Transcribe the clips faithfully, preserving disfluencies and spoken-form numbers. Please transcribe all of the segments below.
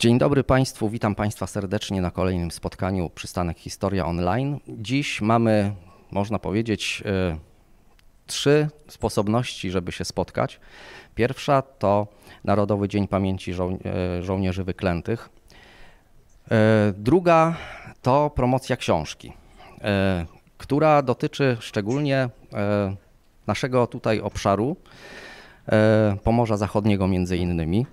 Dzień dobry Państwu, witam Państwa serdecznie na kolejnym spotkaniu Przystanek Historia Online. Dziś mamy, można powiedzieć, trzy sposobności, żeby się spotkać. Pierwsza to Narodowy Dzień Pamięci Żo- Żołnierzy Wyklętych. Druga to promocja książki, która dotyczy szczególnie naszego tutaj obszaru, Pomorza Zachodniego między innymi.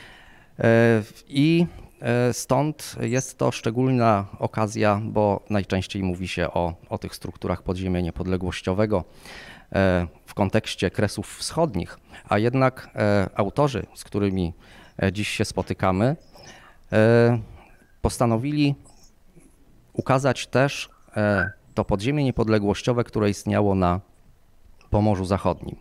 I stąd jest to szczególna okazja, bo najczęściej mówi się o, o tych strukturach podziemia niepodległościowego w kontekście Kresów Wschodnich, a jednak autorzy, z którymi dziś się spotykamy, postanowili ukazać też to podziemie niepodległościowe, które istniało na Pomorzu Zachodnim.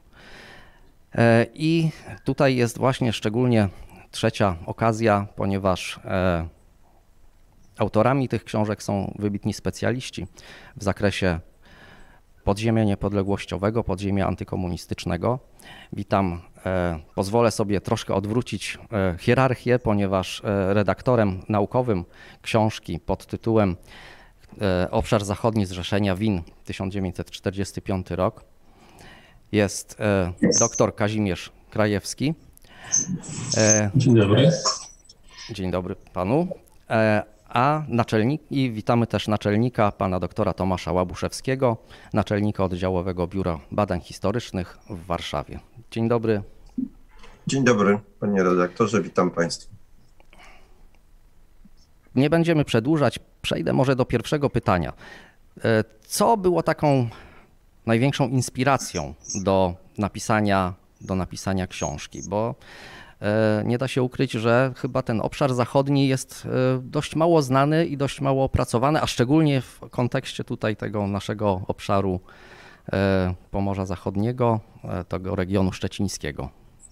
I tutaj jest właśnie szczególnie trzecia okazja, ponieważ e, autorami tych książek są wybitni specjaliści w zakresie podziemia niepodległościowego, podziemia antykomunistycznego. Witam, e, pozwolę sobie troszkę odwrócić e, hierarchię, ponieważ e, redaktorem naukowym książki pod tytułem e, Obszar Zachodni Zrzeszenia Win tysiąc dziewięćset czterdziesty piąty rok jest e, dr Kazimierz Krajewski. Dzień dobry. Dzień dobry panu. A naczelnik, i witamy też naczelnika, pana doktora Tomasza Łabuszewskiego, naczelnika Oddziałowego Biura Badań Historycznych w Warszawie. Dzień dobry. Dzień dobry, panie redaktorze, witam państwa. Nie będziemy przedłużać, przejdę może do pierwszego pytania. Co było taką największą inspiracją do napisania do napisania książki, bo nie da się ukryć, że chyba ten obszar zachodni jest dość mało znany i dość mało opracowany, a szczególnie w kontekście tutaj tego naszego obszaru Pomorza Zachodniego, tego regionu szczecińskiego.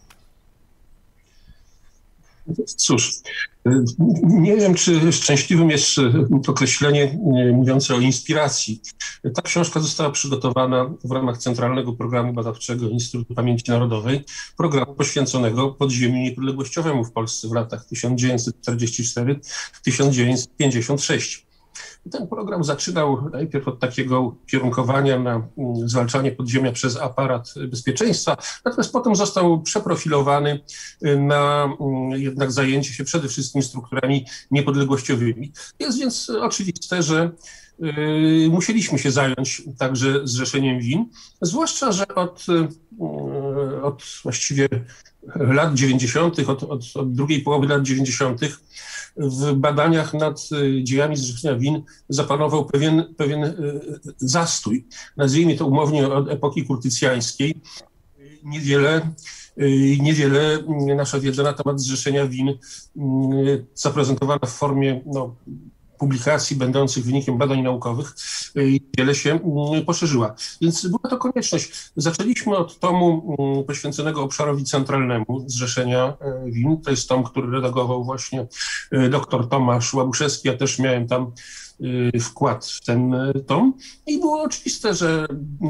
Cóż, nie wiem, czy szczęśliwym jest określenie mówiące o inspiracji. Ta książka została przygotowana w ramach Centralnego Programu Badawczego Instytutu Pamięci Narodowej, programu poświęconego podziemiu niepodległościowemu w Polsce w latach tysiąc dziewięćset czterdziesty czwarty do tysiąc dziewięćset pięćdziesiątego szóstego. Ten program zaczynał najpierw od takiego kierunkowania na zwalczanie podziemia przez aparat bezpieczeństwa, natomiast potem został przeprofilowany na jednak zajęcie się przede wszystkim strukturami niepodległościowymi. Jest więc oczywiste, że Yy, musieliśmy się zająć także zrzeszeniem win, zwłaszcza, że od, yy, od właściwie lat dziewięćdziesiątych, od, od, od drugiej połowy lat dziewięćdziesiątych w badaniach nad dziejami zrzeszenia win zapanował pewien, pewien yy, zastój. Nazwijmy to umownie od epoki kurtycjańskiej. Niewiele Niewiele nasza wiedza na temat zrzeszenia win zaprezentowana w formie no, publikacji będących wynikiem badań naukowych wiele się poszerzyła. Więc była to konieczność. Zaczęliśmy od tomu poświęconego obszarowi centralnemu zrzeszenia win. To jest tom, który redagował właśnie dr Tomasz Łabuszewski. Ja też miałem tam wkład w ten tom. I było oczywiste, że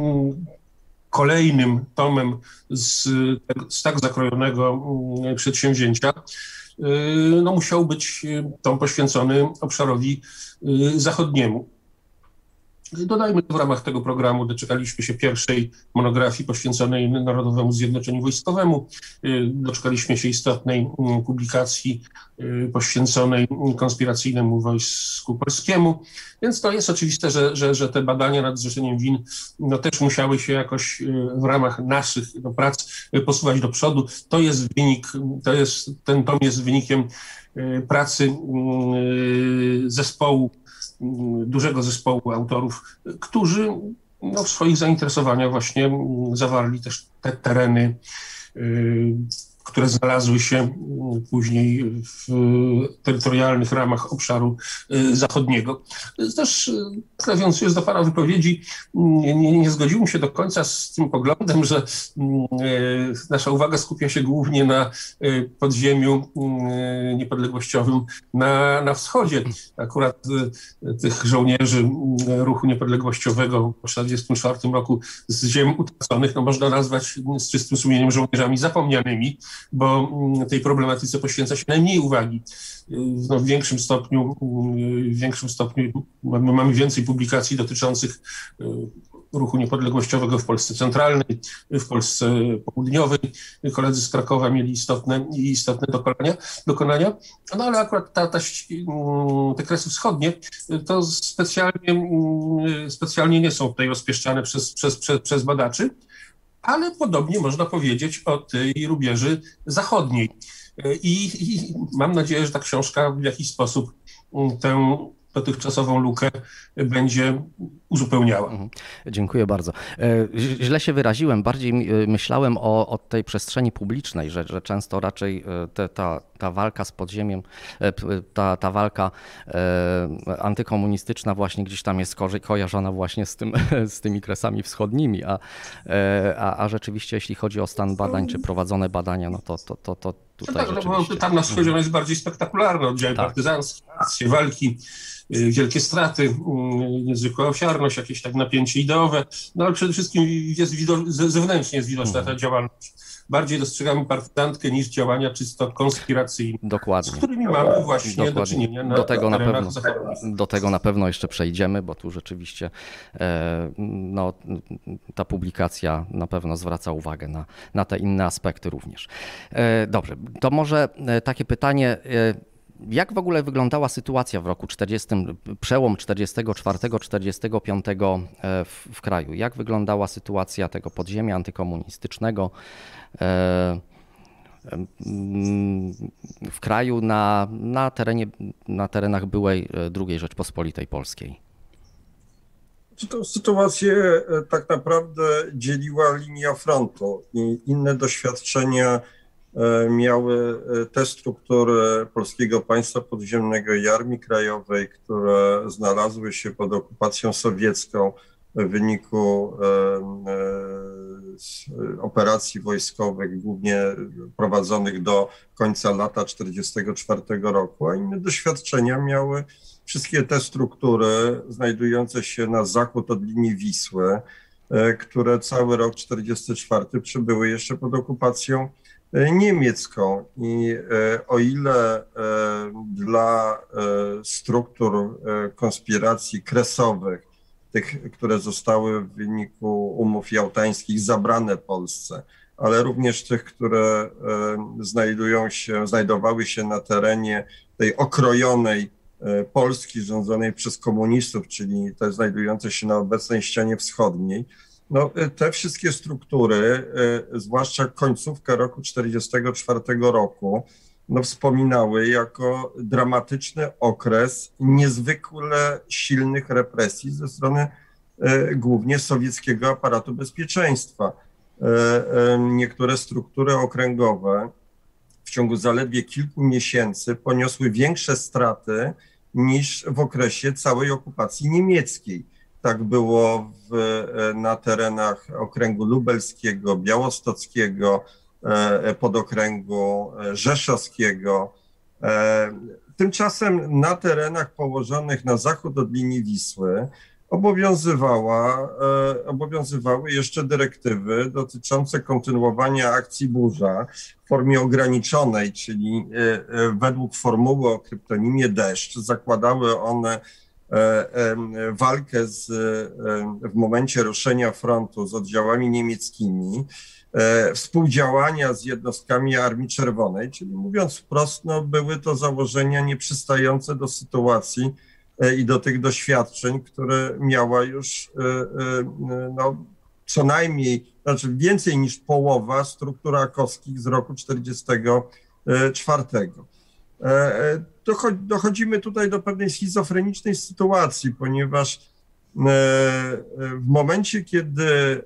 kolejnym tomem z, z tak zakrojonego przedsięwzięcia no, musiał być tom poświęcony obszarowi zachodniemu. Dodajmy, w ramach tego programu doczekaliśmy się pierwszej monografii poświęconej Narodowemu Zjednoczeniu Wojskowemu. Doczekaliśmy się istotnej publikacji poświęconej konspiracyjnemu Wojsku Polskiemu. Więc to jest oczywiste, że, że, że te badania nad zrzeszeniem win no, też musiały się jakoś w ramach naszych no, prac posuwać do przodu. To jest wynik, to jest, ten tom jest wynikiem pracy zespołu, dużego zespołu autorów, którzy no, w swoich zainteresowaniach właśnie zawarli też te tereny, które znalazły się później w terytorialnych ramach obszaru zachodniego. Też nawiązując do pana wypowiedzi, nie, nie, nie zgodziłem się do końca z tym poglądem, że nasza uwaga skupia się głównie na podziemiu niepodległościowym na, na wschodzie. Akurat tych żołnierzy ruchu niepodległościowego w tysiąc dziewięćset czterdziestym czwartym roku z ziem utraconych no można nazwać z czystym sumieniem żołnierzami zapomnianymi. bo tej problematyce poświęca się najmniej uwagi. No, w większym stopniu, w większym stopniu mamy, mamy więcej publikacji dotyczących ruchu niepodległościowego w Polsce centralnej, w Polsce południowej. Koledzy z Krakowa mieli istotne, istotne dokonania, dokonania. No ale akurat ta, ta, te Kresy Wschodnie to specjalnie, specjalnie nie są tutaj rozpieszczane przez, przez, przez, przez badaczy, ale podobnie można powiedzieć o tej rubieży zachodniej. I, I mam nadzieję, że ta książka w jakiś sposób tę dotychczasową lukę będzie uzupełniała. Mhm. Dziękuję bardzo. Źle się wyraziłem, bardziej myślałem o, o tej przestrzeni publicznej, że, że często raczej te, ta, ta walka z podziemiem, ta, ta walka antykomunistyczna właśnie gdzieś tam jest kojarzona właśnie z, tym, z tymi Kresami Wschodnimi, a, a, a rzeczywiście jeśli chodzi o stan badań czy prowadzone badania, no to, to, to, to tutaj no tak, rzeczywiście... Tam na wschodzie jest bardziej spektakularne, oddziały tak. partyzanckie, akcje walki, wielkie straty, niezwykła ofiarność, jakieś tak napięcie ideowe, no ale przede wszystkim jest wido- zewnętrznie jest widoczna ta działalność. Bardziej dostrzegamy partyzantkę niż działania czysto konspiracyjne, Dokładnie. z którymi mamy właśnie Dokładnie. do czynienia na do tego na pewno, zachodnich. Do tego na pewno jeszcze przejdziemy, bo tu rzeczywiście e, no, ta publikacja na pewno zwraca uwagę na, na te inne aspekty również. E, dobrze, to może takie pytanie, e, jak w ogóle wyglądała sytuacja w roku czterdziestym, przełom czterdziestego czwartego czterdziestego piątego w, w kraju? Jak wyglądała sytuacja tego podziemia antykomunistycznego w kraju na, na, terenie, na terenach byłej drugiej Rzeczpospolitej Polskiej? Tę sytuację tak naprawdę dzieliła linia frontu i inne doświadczenia miały te struktury Polskiego Państwa Podziemnego i Armii Krajowej, które znalazły się pod okupacją sowiecką w wyniku operacji wojskowych, głównie prowadzonych do końca lata tysiąc dziewięćset czterdziestego czwartego roku, a inne doświadczenia miały wszystkie te struktury znajdujące się na zachód od linii Wisły, które cały rok czterdziesty czwarty przybyły jeszcze pod okupacją niemiecką. I o ile dla struktur konspiracji kresowych, tych, które zostały w wyniku umów jałtańskich zabrane Polsce, ale również tych, które znajdują się, znajdowały się na terenie tej okrojonej Polski rządzonej przez komunistów, czyli te znajdujące się na obecnej ścianie wschodniej, no, te wszystkie struktury, zwłaszcza końcówka roku czterdziestego czwartego roku, no, wspominały jako dramatyczny okres niezwykle silnych represji ze strony e, głównie sowieckiego aparatu bezpieczeństwa. E, e, niektóre struktury okręgowe w ciągu zaledwie kilku miesięcy poniosły większe straty niż w okresie całej okupacji niemieckiej. Tak było w, na terenach okręgu lubelskiego, białostockiego, podokręgu rzeszowskiego. Tymczasem na terenach położonych na zachód od linii Wisły obowiązywała, obowiązywały jeszcze dyrektywy dotyczące kontynuowania akcji Burza w formie ograniczonej, czyli według formuły o kryptonimie Deszcz. Zakładały one walkę z, w momencie ruszenia frontu z oddziałami niemieckimi, współdziałania z jednostkami Armii Czerwonej, czyli mówiąc wprost, no, były to założenia nieprzystające do sytuacji i do tych doświadczeń, które miała już no, co najmniej, znaczy więcej niż połowa struktur akowskich z roku czterdziestego czwartego. Dochodzimy tutaj do pewnej schizofrenicznej sytuacji, ponieważ w momencie, kiedy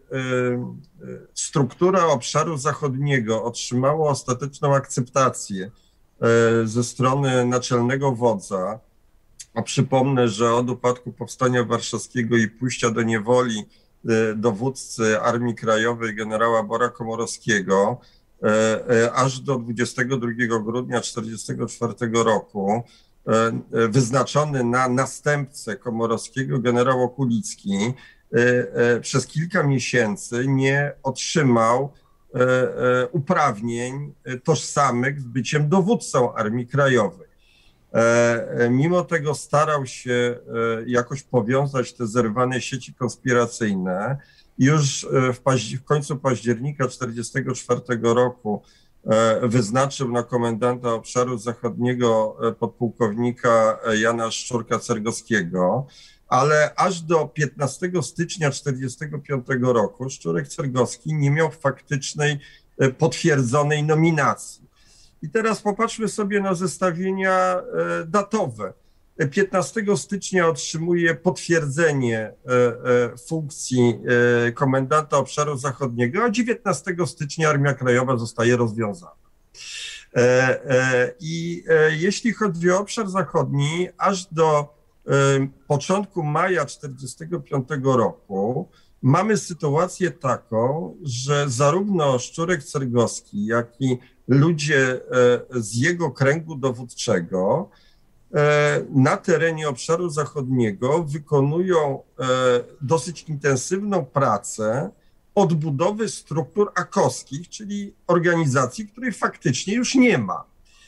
struktura obszaru zachodniego otrzymała ostateczną akceptację ze strony naczelnego wodza, a przypomnę, że od upadku Powstania Warszawskiego i pójścia do niewoli dowódcy Armii Krajowej generała Bora Komorowskiego, aż do dwudziestego drugiego grudnia tysiąc dziewięćset czterdziestego czwartego roku wyznaczony na następcę Komorowskiego generał Okulicki przez kilka miesięcy nie otrzymał uprawnień tożsamych z byciem dowódcą Armii Krajowej. Mimo tego starał się jakoś powiązać te zerwane sieci konspiracyjne. Już w, paź- w końcu października tysiąc dziewięćset czterdziestego czwartego roku wyznaczył na komendanta obszaru zachodniego podpułkownika Jana Szczurka-Cergowskiego, ale aż do piętnastego stycznia tysiąc dziewięćset czterdziestego piątego roku Szczurek-Cergowski nie miał faktycznej, potwierdzonej nominacji. I teraz popatrzmy sobie na zestawienia datowe. piętnastego stycznia otrzymuje potwierdzenie funkcji komendanta obszaru zachodniego, a dziewiętnastego stycznia Armia Krajowa zostaje rozwiązana. I jeśli chodzi o obszar zachodni, aż do początku maja tysiąc dziewięćset czterdziestego piątego roku mamy sytuację taką, że zarówno Szczurek-Cergowski, jak i ludzie z jego kręgu dowódczego na terenie obszaru zachodniego wykonują dosyć intensywną pracę odbudowy struktur akowskich, czyli organizacji, której faktycznie już nie ma.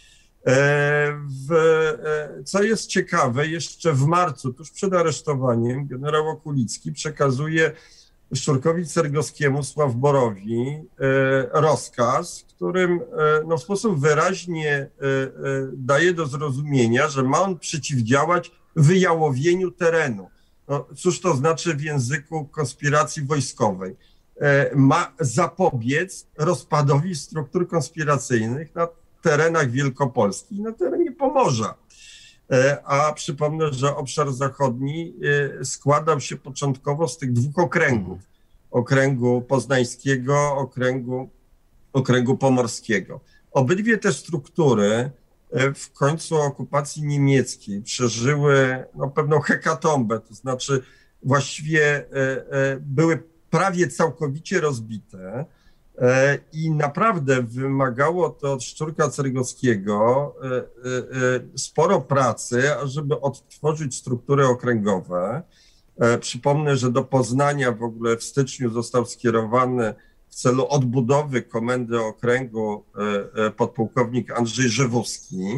W, co jest ciekawe, jeszcze w marcu, tuż przed aresztowaniem, generał Okulicki przekazuje Szczurkowi Cergowskiemu, Sławborowi rozkaz, w którym no, w sposób wyraźnie daje do zrozumienia, że ma on przeciwdziałać wyjałowieniu terenu. No, cóż to znaczy w języku konspiracji wojskowej? Ma zapobiec rozpadowi struktur konspiracyjnych na terenach Wielkopolski i na terenie Pomorza. A przypomnę, że obszar zachodni składał się początkowo z tych dwóch okręgów. Okręgu poznańskiego, okręgu, okręgu pomorskiego. Obydwie te struktury w końcu okupacji niemieckiej przeżyły no, pewną hekatombę, to znaczy właściwie były prawie całkowicie rozbite. I naprawdę wymagało to od Szczurka Cergowskiego sporo pracy, ażeby odtworzyć struktury okręgowe. Przypomnę, że do Poznania w ogóle w styczniu został skierowany w celu odbudowy komendy okręgu podpułkownik Andrzej Żywowski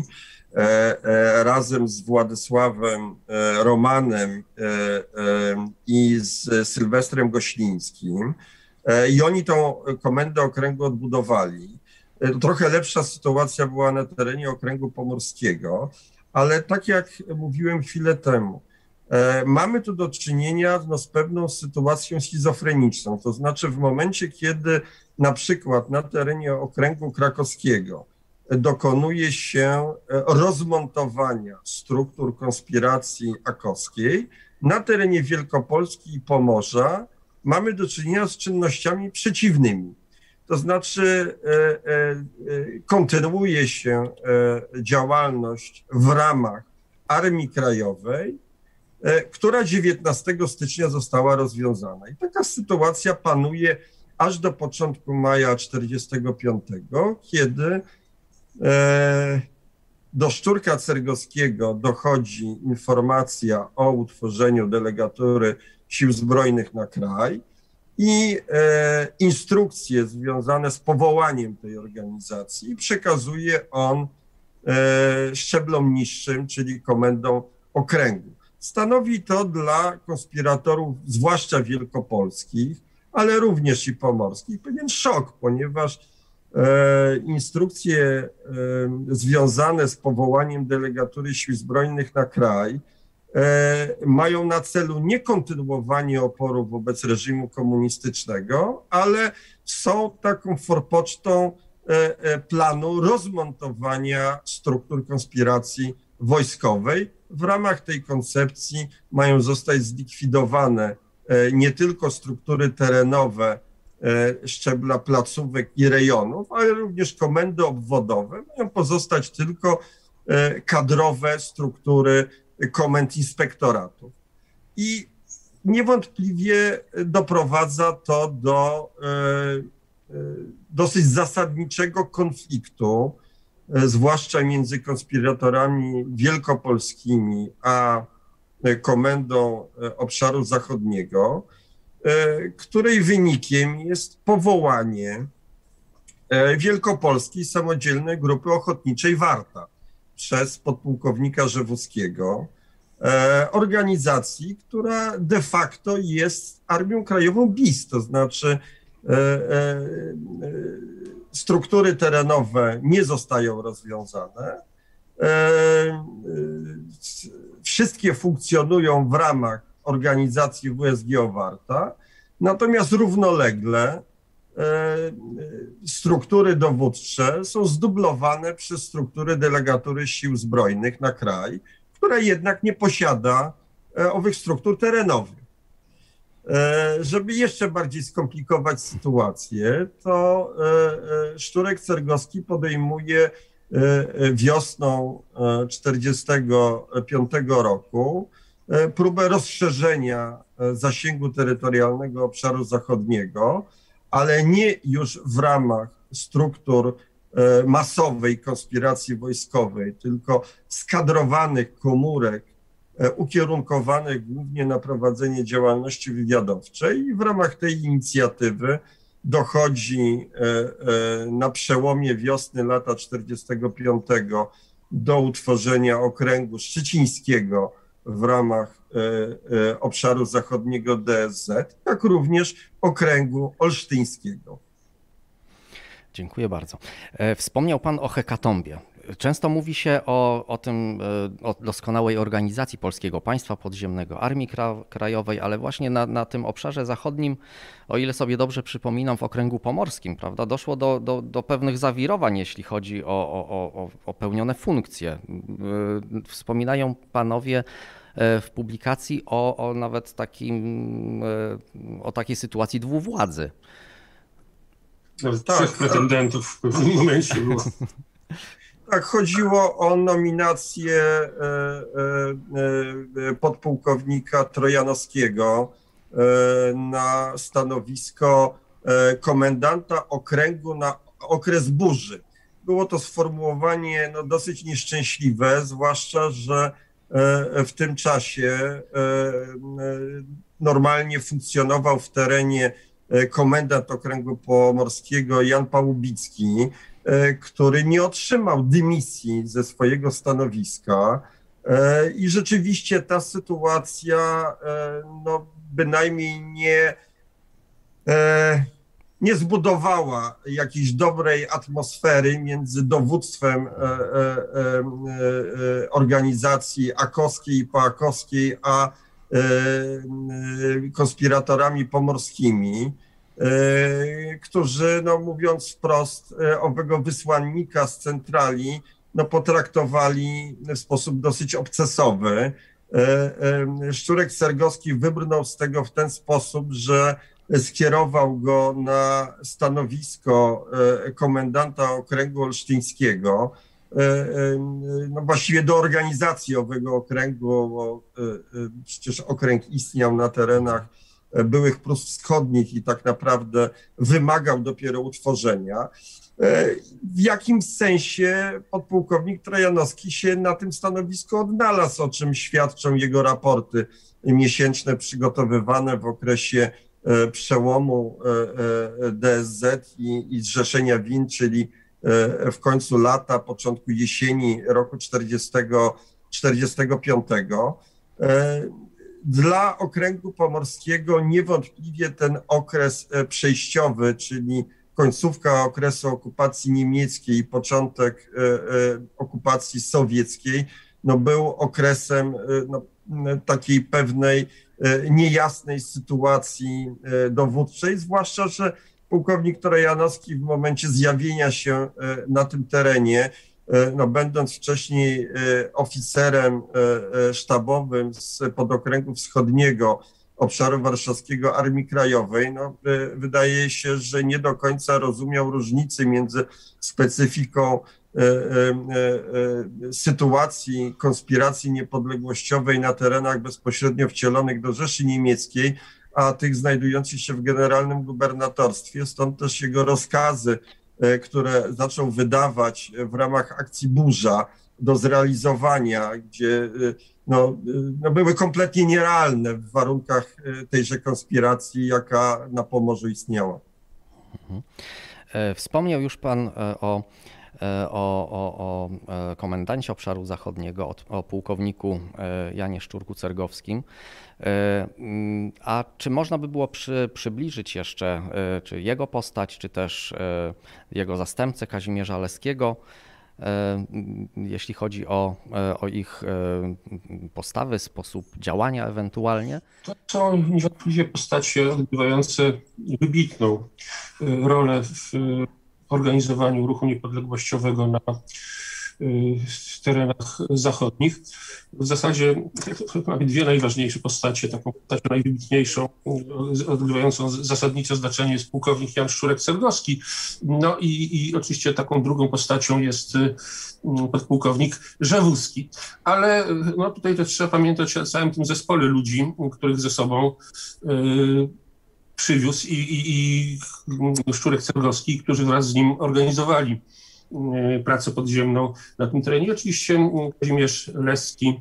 razem z Władysławem Romanem i z Sylwestrem Goślińskim. I oni tą komendę okręgu odbudowali. Trochę lepsza sytuacja była na terenie okręgu pomorskiego, ale tak jak mówiłem chwilę temu, mamy tu do czynienia no, z pewną sytuacją schizofreniczną. To znaczy w momencie, kiedy na przykład na terenie okręgu krakowskiego dokonuje się rozmontowania struktur konspiracji akowskiej, na terenie Wielkopolski i Pomorza mamy do czynienia z czynnościami przeciwnymi. To znaczy kontynuuje się działalność w ramach Armii Krajowej, która dziewiętnastego stycznia została rozwiązana. I taka sytuacja panuje aż do początku maja tysiąc dziewięćset czterdziestego piątego, kiedy do Szczurka Cergowskiego dochodzi informacja o utworzeniu delegatury Sił Zbrojnych na kraj i e, instrukcje związane z powołaniem tej organizacji przekazuje on e, szczeblom niższym, czyli komendom okręgu. Stanowi to dla konspiratorów, zwłaszcza wielkopolskich, ale również i pomorskich, pewien szok, ponieważ e, instrukcje e, związane z powołaniem delegatury Sił Zbrojnych na kraj mają na celu nie kontynuowanie oporu wobec reżimu komunistycznego, ale są taką forpocztą planu rozmontowania struktur konspiracji wojskowej. W ramach tej koncepcji mają zostać zlikwidowane nie tylko struktury terenowe szczebla placówek i rejonów, ale również komendy obwodowe. Mają pozostać tylko kadrowe struktury komend inspektoratów. I niewątpliwie doprowadza to do e, dosyć zasadniczego konfliktu, e, zwłaszcza między konspiratorami wielkopolskimi a komendą obszaru zachodniego, e, której wynikiem jest powołanie Wielkopolskiej Samodzielnej Grupy Ochotniczej Warta przez podpułkownika Rzewuckiego, organizacji, która de facto jest Armią Krajową bis, to znaczy struktury terenowe nie zostają rozwiązane, wszystkie funkcjonują w ramach organizacji W S G O Warta, natomiast równolegle struktury dowódcze są zdublowane przez struktury delegatury sił zbrojnych na kraj, która jednak nie posiada owych struktur terenowych. Żeby jeszcze bardziej skomplikować sytuację, to Szczurek-Cergowski podejmuje wiosną czterdziestego piątego roku próbę rozszerzenia zasięgu terytorialnego obszaru zachodniego, ale nie już w ramach struktur masowej konspiracji wojskowej, tylko skadrowanych komórek ukierunkowanych głównie na prowadzenie działalności wywiadowczej i w ramach tej inicjatywy dochodzi na przełomie wiosny lata czterdziestego piątego do utworzenia okręgu szczecińskiego w ramach obszaru zachodniego D S Z, jak również okręgu olsztyńskiego. Dziękuję bardzo. Wspomniał Pan o hekatombie. Często mówi się o, o tym, o doskonałej organizacji polskiego państwa podziemnego, Armii Krajowej, ale właśnie na, na tym obszarze zachodnim, o ile sobie dobrze przypominam, w okręgu pomorskim, prawda, doszło do, do, do pewnych zawirowań, jeśli chodzi o, o, o, o pełnione funkcje. Wspominają Panowie w publikacji o, o nawet takim, o takiej sytuacji dwuwładzy. Nawet tak, trzech pretendentów w pewnym momencie było. Tak, chodziło o nominację podpułkownika Trojanowskiego na stanowisko komendanta okręgu na okres burzy. Było to sformułowanie no, dosyć nieszczęśliwe, zwłaszcza że w tym czasie normalnie funkcjonował w terenie komendant okręgu pomorskiego Jan Pałubicki, który nie otrzymał dymisji ze swojego stanowiska i rzeczywiście ta sytuacja no, bynajmniej nie, nie zbudowała jakiejś dobrej atmosfery między dowództwem organizacji akowskiej i poakowskiej, a konspiratorami pomorskimi, którzy, no mówiąc wprost, owego wysłannika z centrali no, potraktowali w sposób dosyć obcesowy. Szczurek-Cergowski wybrnął z tego w ten sposób, że skierował go na stanowisko komendanta okręgu olsztyńskiego, no właściwie do organizacji owego okręgu, bo przecież okręg istniał na terenach byłych Prus Wschodnich i tak naprawdę wymagał dopiero utworzenia. W jakimś sensie podpułkownik Trojanowski się na tym stanowisku odnalazł, o czym świadczą jego raporty miesięczne przygotowywane w okresie przełomu D S Z i, i zrzeszenia win, czyli w końcu lata, początku jesieni roku czterdziestego czterdziestego piątego. Dla okręgu pomorskiego niewątpliwie ten okres przejściowy, czyli końcówka okresu okupacji niemieckiej i początek okupacji sowieckiej, no był okresem no, takiej pewnej niejasnej sytuacji dowódczej, zwłaszcza że pułkownik Trojanowski w momencie zjawienia się na tym terenie, no, będąc wcześniej oficerem sztabowym z podokręgu wschodniego obszaru warszawskiego Armii Krajowej, no, wydaje się, że nie do końca rozumiał różnicy między specyfiką sytuacji konspiracji niepodległościowej na terenach bezpośrednio wcielonych do Rzeszy Niemieckiej, a tych znajdujących się w generalnym gubernatorstwie, stąd też jego rozkazy, które zaczął wydawać w ramach akcji Burza do zrealizowania, gdzie no, no były kompletnie nierealne w warunkach tejże konspiracji, jaka na Pomorzu istniała. Wspomniał już pan o, o, o, o komendancie obszaru zachodniego, o pułkowniku Janie Szczurku-Cergowskim. A czy można by było przy, przybliżyć jeszcze czy jego postać, czy też jego zastępcę Kazimierza Leskiego, jeśli chodzi o, o ich postawy, sposób działania ewentualnie? To są niewątpliwie postacie odgrywające wybitną rolę w organizowaniu ruchu niepodległościowego na terenach zachodnich. W zasadzie mamy dwie najważniejsze postacie. Taką postacią najwybitniejszą, odgrywającą zasadnicze znaczenie, jest pułkownik Jan Szczurek-Cergowski. No i, i oczywiście taką drugą postacią jest podpułkownik Rzewuski. Ale no tutaj też trzeba pamiętać o całym tym zespole ludzi, których ze sobą yy, przywiózł i, i, i Szczurek-Cergowski, którzy wraz z nim organizowali pracę podziemną na tym terenie. Oczywiście Kazimierz Leski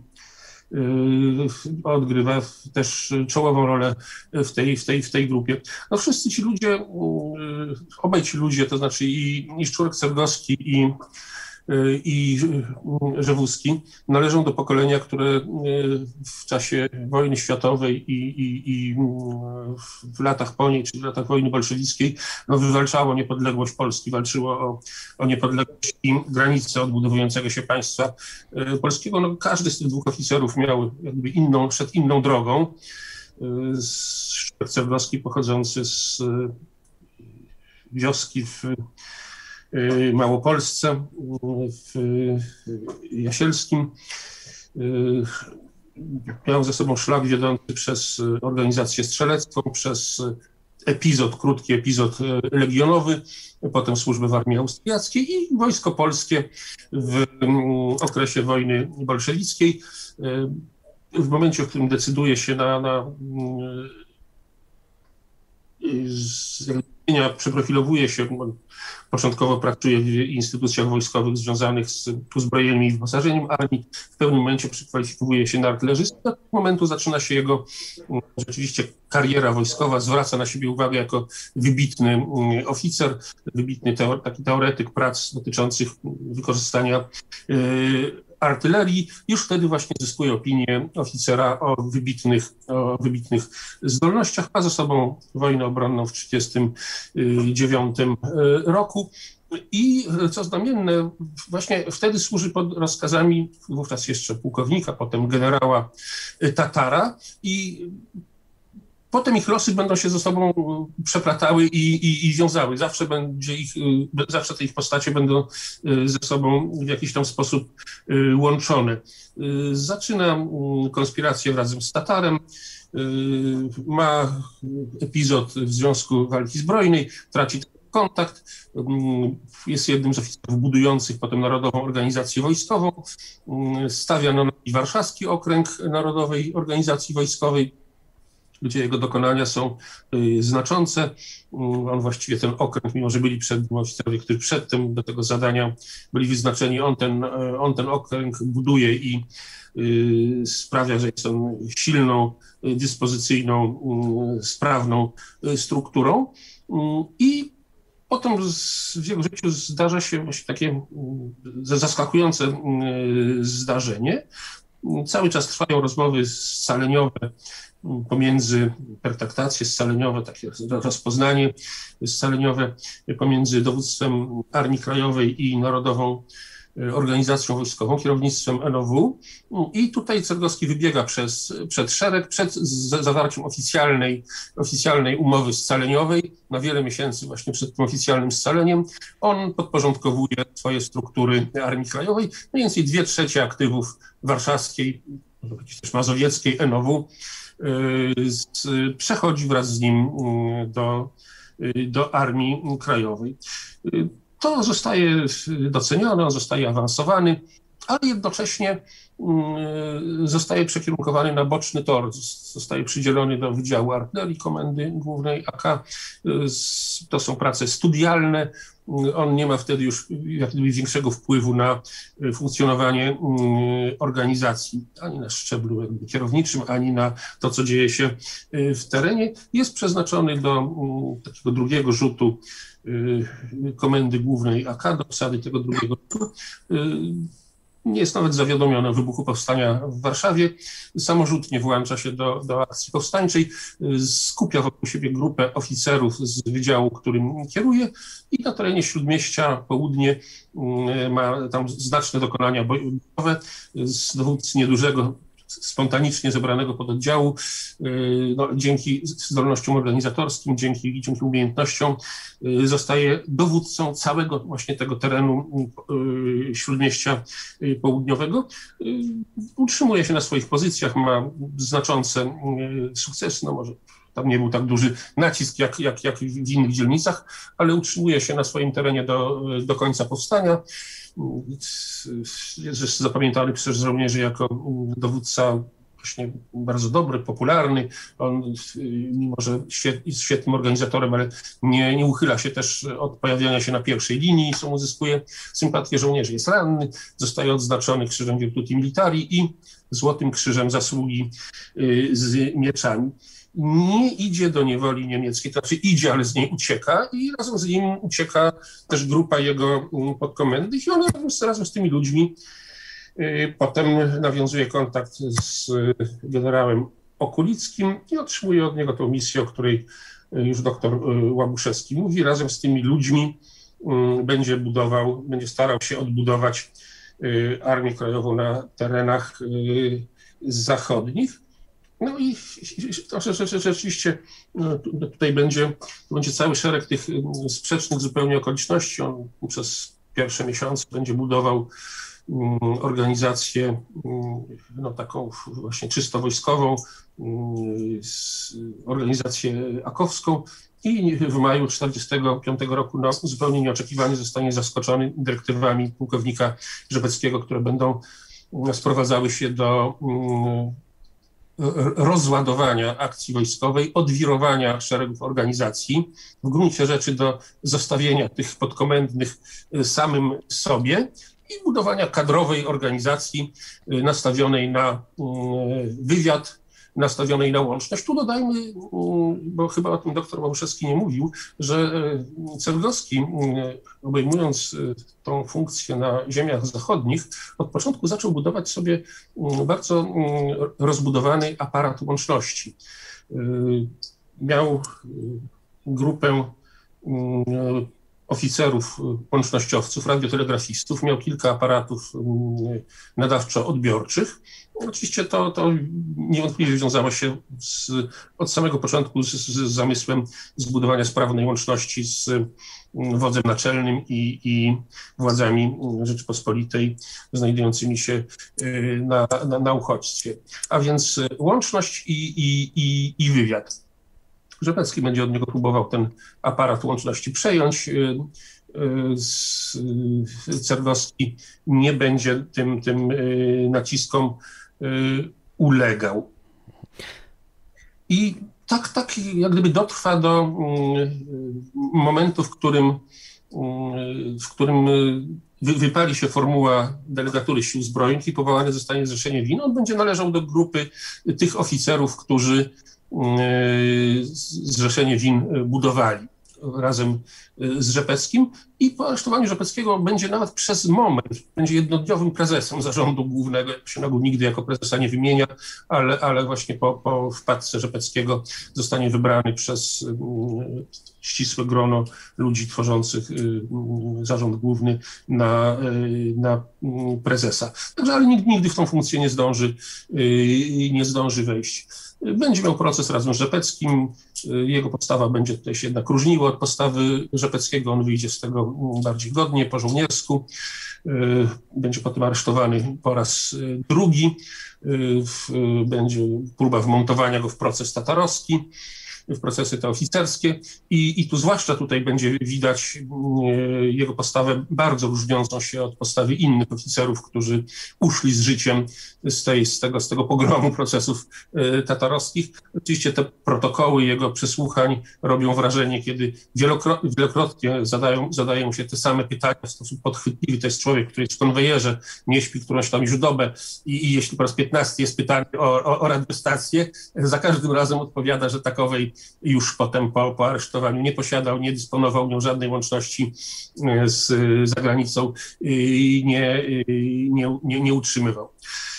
odgrywa też czołową rolę w tej, w tej, w tej grupie. No wszyscy ci ludzie, obaj ci ludzie, to znaczy i, i Szczurek-Cergowski i i Rzewuski należą do pokolenia, które w czasie wojny światowej i, i, i w latach po niej, czyli w latach wojny bolszewickiej, no, wywalczało niepodległość Polski, walczyło o, o niepodległość i granice odbudowującego się państwa polskiego. No, każdy z tych dwóch oficerów miał jakby inną, szedł inną drogą. Szczurek-Cergowski pochodzący z wioski w Małopolsce, w Jasielskim. Miał ze sobą szlak wiodący przez organizację strzelecką, przez epizod, krótki epizod legionowy, potem służbę w armii austriackiej i wojsko polskie w okresie wojny bolszewickiej. W momencie, w którym decyduje się na, na przeprofilowuje się, początkowo pracuje w instytucjach wojskowych związanych z uzbrojeniem i wyposażeniem armii. W pewnym momencie przekwalifikowuje się na artylerzystę. Od tego momentu zaczyna się jego rzeczywiście kariera wojskowa, zwraca na siebie uwagę jako wybitny oficer, wybitny teore, taki teoretyk prac dotyczących wykorzystania yy, artylerii. Już wtedy właśnie zyskuje opinię oficera o wybitnych, o wybitnych zdolnościach, a za sobą wojnę obronną w tysiąc dziewięćset trzydziestym dziewiątym roku. I co znamienne, właśnie wtedy służy pod rozkazami wówczas jeszcze pułkownika, potem generała Tatara i potem ich losy będą się ze sobą przeplatały i, i, i wiązały. Zawsze będzie ich, zawsze te ich postacie będą ze sobą w jakiś tam sposób łączone. Zaczyna konspirację razem z Tatarem, ma epizod w związku walki zbrojnej, traci kontakt, jest jednym z oficerów budujących potem Narodową Organizację Wojskową, stawia na nogi Warszawski Okręg Narodowej Organizacji Wojskowej, gdzie jego dokonania są y, znaczące. On właściwie ten okręg, mimo że byli przed nim oficerowie, którzy przedtem do tego zadania byli wyznaczeni, on ten, on ten okręg buduje i y, sprawia, że jest on silną, dyspozycyjną, y, sprawną y, strukturą. Y, I potem w jego życiu zdarza się właśnie takie y, zaskakujące y, zdarzenie. Cały czas trwają rozmowy scaleniowe pomiędzy, pertraktacje scaleniowe, takie rozpoznanie scaleniowe pomiędzy dowództwem Armii Krajowej i Narodową Organizacją Wojskową, kierownictwem N O W. I tutaj Cergowski wybiega przez, przed szereg, przed zawarciem oficjalnej, oficjalnej umowy scaleniowej, na wiele miesięcy właśnie przed tym oficjalnym scaleniem. On podporządkowuje swoje struktury Armii Krajowej, mniej więcej dwie trzecie aktywów warszawskiej, też mazowieckiej N O W, przechodzi wraz z nim do, do Armii Krajowej. To zostaje docenione, on zostaje awansowany ale jednocześnie zostaje przekierunkowany na boczny tor, zostaje przydzielony do Wydziału Artylerii Komendy Głównej A K. To są prace studialne. On nie ma wtedy już jak gdyby większego wpływu na funkcjonowanie organizacji, ani na szczeblu jakby kierowniczym, ani na to, co dzieje się w terenie. Jest przeznaczony do takiego drugiego rzutu Komendy Głównej A K, do obsady tego drugiego rzutu. Nie jest nawet zawiadomiony o wybuchu powstania w Warszawie. Samorzutnie włącza się do, do akcji powstańczej, skupia wokół siebie grupę oficerów z wydziału, którym kieruje, i na terenie Śródmieścia południe ma tam znaczne dokonania bojowe z dowódcy niedużego, spontanicznie zebranego pododdziału. No, dzięki zdolnościom organizatorskim, dzięki, dzięki umiejętnościom zostaje dowódcą całego właśnie tego terenu Śródmieścia Południowego. Utrzymuje się na swoich pozycjach, ma znaczące sukcesy, no może tam nie był tak duży nacisk jak, jak, jak w innych dzielnicach, ale utrzymuje się na swoim terenie do, do końca powstania. Jest zapamiętany przez żołnierzy jako dowódca właśnie bardzo dobry, popularny. On, mimo że jest świetnym organizatorem, ale nie, nie uchyla się też od pojawiania się na pierwszej linii, co uzyskuje sympatię żołnierzy. Jest ranny, zostaje odznaczony Krzyżem Virtuti Militari i Złotym Krzyżem Zasługi z mieczami. Nie idzie do niewoli niemieckiej, to znaczy idzie, ale z niej ucieka, i razem z nim ucieka też grupa jego podkomendy, i on razem z tymi ludźmi potem nawiązuje kontakt z generałem Okulickim i otrzymuje od niego tę misję, o której już doktor Łabuszewski mówi. Razem z tymi ludźmi będzie budował, będzie starał się odbudować Armię Krajową na terenach zachodnich. No i to rzeczywiście tutaj będzie, będzie cały szereg tych sprzecznych zupełnie okoliczności. On przez pierwsze miesiące będzie budował organizację no, taką właśnie czysto wojskową, organizację akowską, i w maju tysiąc dziewięćset czterdziestego piątego roku no, zupełnie nieoczekiwanie zostanie zaskoczony dyrektywami pułkownika Rzepeckiego, które będą sprowadzały się do rozładowania akcji wojskowej, odwirowania szeregów organizacji, w gruncie rzeczy do zostawienia tych podkomendnych samym sobie i budowania kadrowej organizacji nastawionej na wywiad, nastawionej na łączność. Tu dodajmy, bo chyba o tym doktor Łabuszewski nie mówił, że Cergowski, obejmując tą funkcję na ziemiach zachodnich, od początku zaczął budować sobie bardzo rozbudowany aparat łączności. Miał grupę oficerów, łącznościowców, radiotelegrafistów, miał kilka aparatów nadawczo-odbiorczych. Oczywiście to, to niewątpliwie wiązało się z, od samego początku z, z zamysłem zbudowania sprawnej łączności z wodzem naczelnym i, i władzami Rzeczypospolitej znajdującymi się na, na, na uchodźstwie. A więc łączność i, i, i, i wywiad. Rzepecki będzie od niego próbował ten aparat łączności przejąć. Cergowski nie będzie tym, tym naciskom ulegał. I tak, tak jak gdyby dotrwa do momentu, w którym, w którym wypali się formuła delegatury Sił Zbrojnych i powołane zostanie Zrzeszenie Win. On będzie należał do grupy tych oficerów, którzy Zrzeszenie Win budowali razem z Rzepeckim, i po aresztowaniu Rzepeckiego będzie nawet przez moment, będzie jednodniowym prezesem zarządu głównego, się na ogół nigdy jako prezesa nie wymienia, ale, ale właśnie po, po wpadce Rzepeckiego zostanie wybrany przez ścisłe grono ludzi tworzących zarząd główny na, na prezesa. Także ale nigdy, nigdy w tą funkcję nie zdąży, nie zdąży wejść. Będzie miał proces razem z Rzepeckim. Jego postawa będzie tutaj się jednak różniła od postawy Rzepeckiego. On wyjdzie z tego bardziej godnie, po żołniersku. Będzie potem aresztowany po raz drugi. Będzie próba wmontowania go w proces tatarowski. w procesy te oficerskie i, i tu zwłaszcza tutaj będzie widać jego postawę bardzo różniącą się od postawy innych oficerów, którzy uszli z życiem z, tej, z, tego, z tego pogromu procesów tatarowskich. Oczywiście te protokoły jego przesłuchań robią wrażenie, kiedy wielokrotnie, wielokrotnie zadają, zadają się te same pytania w sposób podchwytliwy. To jest człowiek, który jest w konwejerze, nie śpi którąś tam już dobę i, i jeśli po raz piętnasty jest pytanie o, o, o radiostację, za każdym razem odpowiada, że takowej już potem po, po aresztowaniu nie posiadał, nie dysponował nią żadnej łączności z zagranicą i nie, nie, nie, nie utrzymywał.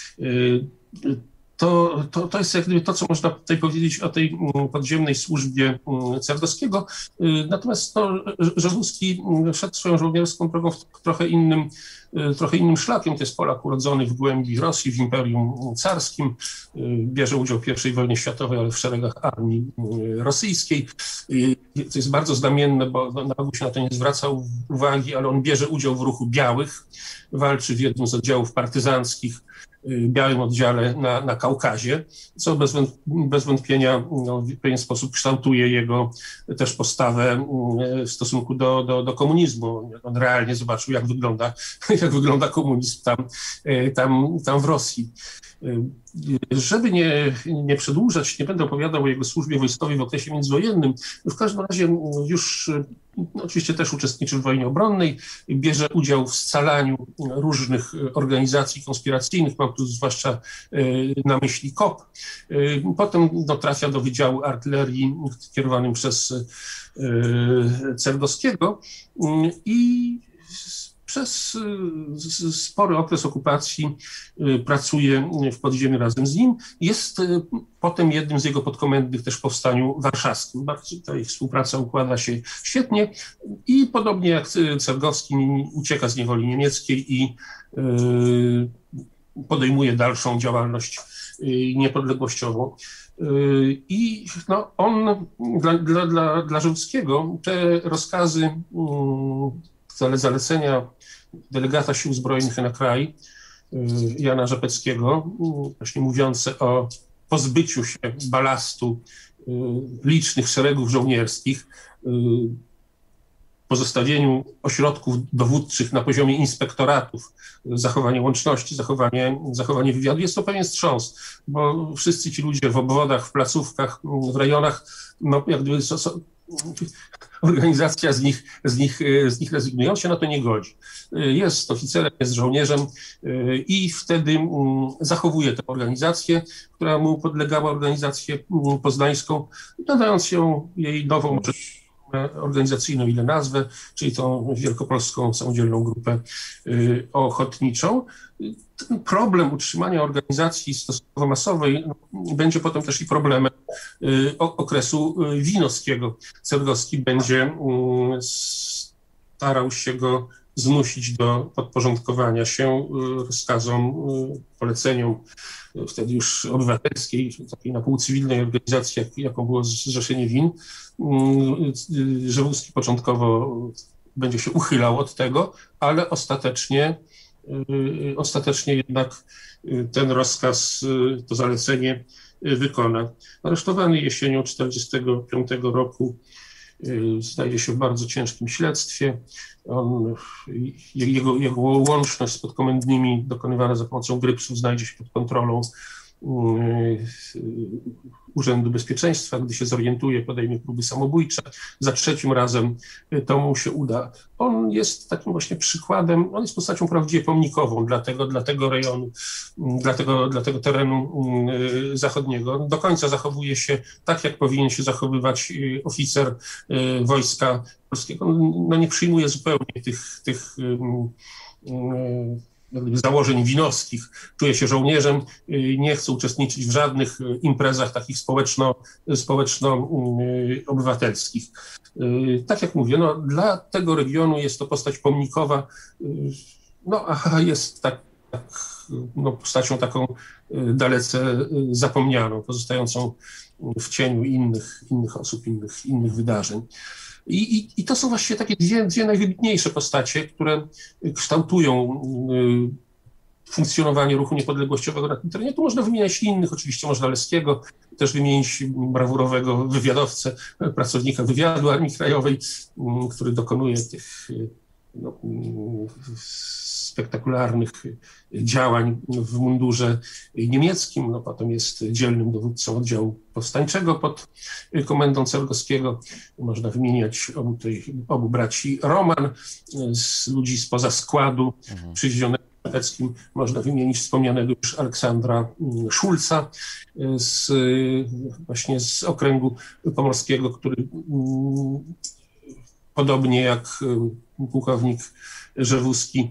To, to, to jest jak gdyby to, co można tutaj powiedzieć o tej podziemnej służbie Cerdowskiego. Natomiast no, Rzewuski szedł swoją żołnierską drogą w trochę innym, trochę innym szlakiem. To jest Polak urodzony w głębi Rosji, w Imperium Carskim. Bierze udział w pierwszej wojnie światowej, ale w szeregach armii rosyjskiej. To jest bardzo znamienne, bo na ogół się na to nie zwracał uwagi, ale on bierze udział w ruchu białych, walczy w jednym z oddziałów partyzanckich, białym oddziale na, na Kaukazie, co bez, bez wątpienia no, w pewien sposób kształtuje jego też postawę w stosunku do, do, do komunizmu. On realnie zobaczył, jak wygląda, jak wygląda komunizm tam, tam, tam w Rosji. Żeby nie, nie przedłużać, nie będę opowiadał o jego służbie wojskowej w okresie międzywojennym. W każdym razie już no, oczywiście też uczestniczy w wojnie obronnej, bierze udział w scalaniu różnych organizacji konspiracyjnych, mam tu zwłaszcza na myśli K O P. Potem no, trafia do Wydziału Artylerii kierowanym przez Cerdowskiego i przez spory okres okupacji pracuje w podziemiu razem z nim. Jest potem jednym z jego podkomendnych też w Powstaniu Warszawskim. Ta ich współpraca układa się świetnie i podobnie jak Cerdowski ucieka z niewoli niemieckiej i podejmuje dalszą działalność niepodległościową. I no, on dla, dla, dla, dla Rzewuckiego te rozkazy, zalecenia delegata Sił Zbrojnych na kraj Jana Żapeckiego, właśnie mówiące o pozbyciu się balastu licznych szeregów żołnierskich, pozostawieniu ośrodków dowódczych na poziomie inspektoratów, zachowanie łączności, zachowanie, zachowanie wywiadu. Jest to pewien wstrząs, bo wszyscy ci ludzie w obwodach, w placówkach, w rejonach, no jak gdyby so, so, organizacja z nich, z, nich, z nich rezygnuje. On się na to nie godzi. Jest oficerem, jest żołnierzem i wtedy zachowuje tę organizację, która mu podlegała, organizację poznańską, nadając ją jej nową organizacyjną, ile nazwę, czyli tą Wielkopolską Samodzielną Grupę Ochotniczą. Ten problem utrzymania organizacji stosunkowo masowej będzie potem też i problemem okresu winowskiego. Cerdowski będzie starał się go zmusić do podporządkowania się rozkazom, poleceniom wtedy już obywatelskiej, takiej na pół cywilnej organizacji, jak, jaką było Zrzeszenie Win. Rzewuski początkowo będzie się uchylał od tego, ale ostatecznie, ostatecznie jednak ten rozkaz, to zalecenie wykona. Aresztowany jesienią tysiąc dziewięćset czterdziestego piątego roku znajdzie się w bardzo ciężkim śledztwie. On, jego, jego łączność z podkomendnymi dokonywana za pomocą grypsów znajdzie się pod kontrolą Urzędu Bezpieczeństwa. Gdy się zorientuje, podejmie próby samobójcze. Za trzecim razem to mu się uda. On jest takim właśnie przykładem, on jest postacią prawdziwie pomnikową dla tego, dla tego rejonu, dla tego, dla tego terenu zachodniego. Do końca zachowuje się tak, jak powinien się zachowywać oficer Wojska Polskiego. No nie przyjmuje zupełnie tych, tych założeń winowskich, czuje się żołnierzem, nie chce uczestniczyć w żadnych imprezach takich społeczno, społeczno-obywatelskich. Tak jak mówię, no, dla tego regionu jest to postać pomnikowa, no a jest tak, tak no, postacią taką dalece zapomnianą, pozostającą w cieniu innych, innych osób, innych, innych wydarzeń. I, i, I to są właściwie takie dwie, dwie najwybitniejsze postacie, które kształtują funkcjonowanie ruchu niepodległościowego na tym terenie. Tu można wymieniać innych, oczywiście można Leskiego, też wymienić brawurowego wywiadowcę, pracownika wywiadu Armii Krajowej, który dokonuje tych no, spektakularnych działań w mundurze niemieckim. No, potem jest dzielnym dowódcą oddziału powstańczego pod komendą Cergowskiego. Można wymieniać obu, tej, obu braci Roman, z ludzi spoza składu mhm. przywiezionego szwedzkim. Można wymienić wspomnianego już Aleksandra Szulca z, właśnie z okręgu pomorskiego, który podobnie jak pułkownik Rzewuski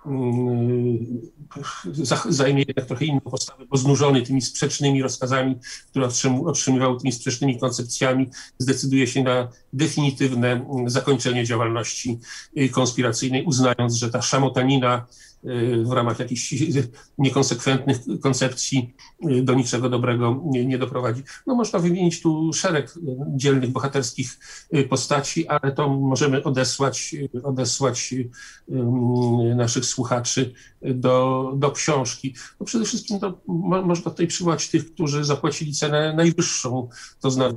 zajmie jednak trochę inną postawę, bo znużony tymi sprzecznymi rozkazami, które otrzymywał, tymi sprzecznymi koncepcjami, zdecyduje się na definitywne zakończenie działalności konspiracyjnej, uznając, że ta szamotanina w ramach jakichś niekonsekwentnych koncepcji do niczego dobrego nie, nie doprowadzi. No można wymienić tu szereg dzielnych, bohaterskich postaci, ale to możemy odesłać, odesłać naszych słuchaczy do, do książki. No przede wszystkim to mo, można tutaj przywołać tych, którzy zapłacili cenę najwyższą, to znaczy